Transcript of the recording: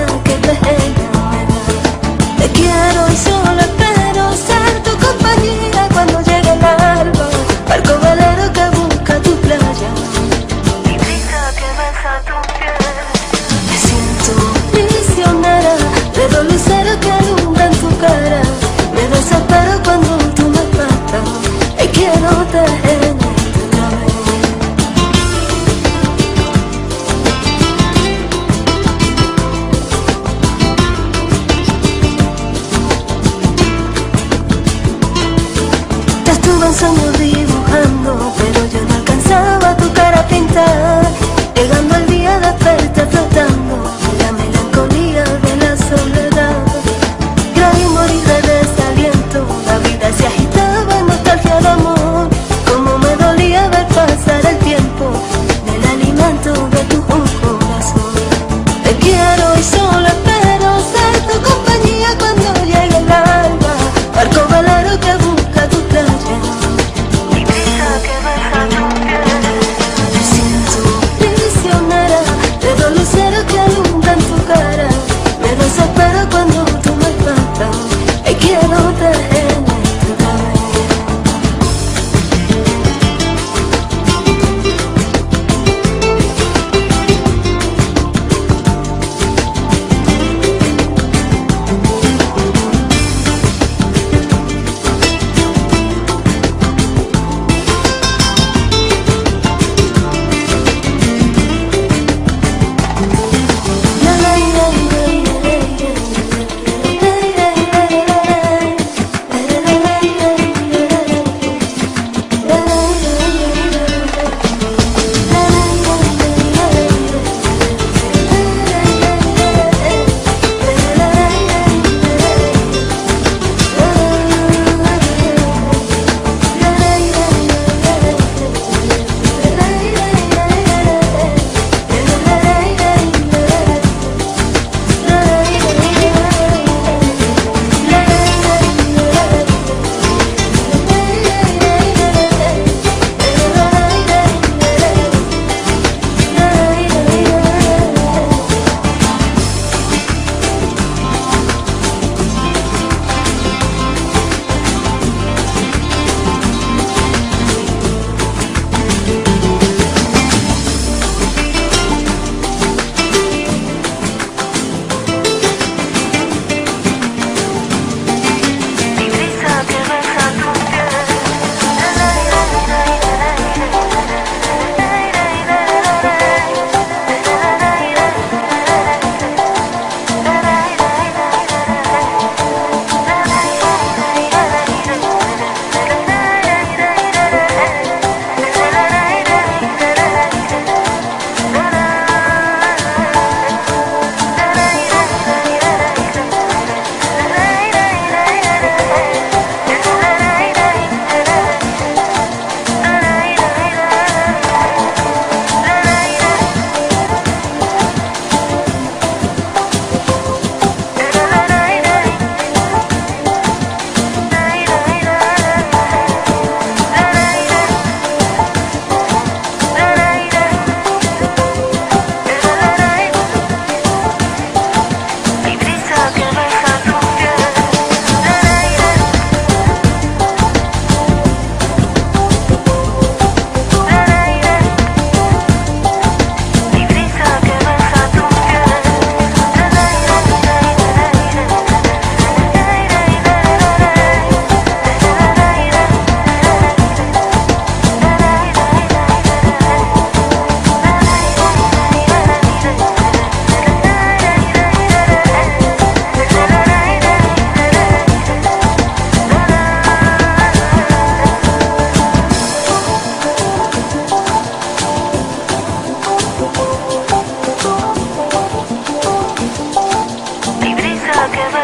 que pena me da. Te quiero y solo espero ser tu compañía cuando llegue el alba, barco velero que busca tu playa, mi brisa que besa tu piel. Me siento prisionera de dos luceros que alumbran tu cara. Me desespero cuando tú me faltas y quiero tenerte otra vez. Te estuve en sueños dibujando, pero yo no alcanzaba tu cara a pintar. Llegando el día desperté flotando en la melancolía de la soledad. Creí morir de desaliento, la vida se agitaba en nostalgia de amor. Como me dolía ver pasar el tiempo del alimento de tu corazón. Te quiero y solo espero ser tu compañía cuando llegue el alba, barco velero que busca tu playa, mi brisa que besa tu piel. Me siento prisionera de dos luceros que alumbran tu cara. Me desespero cuando tú me faltas y quiero tenerte otra vez. Que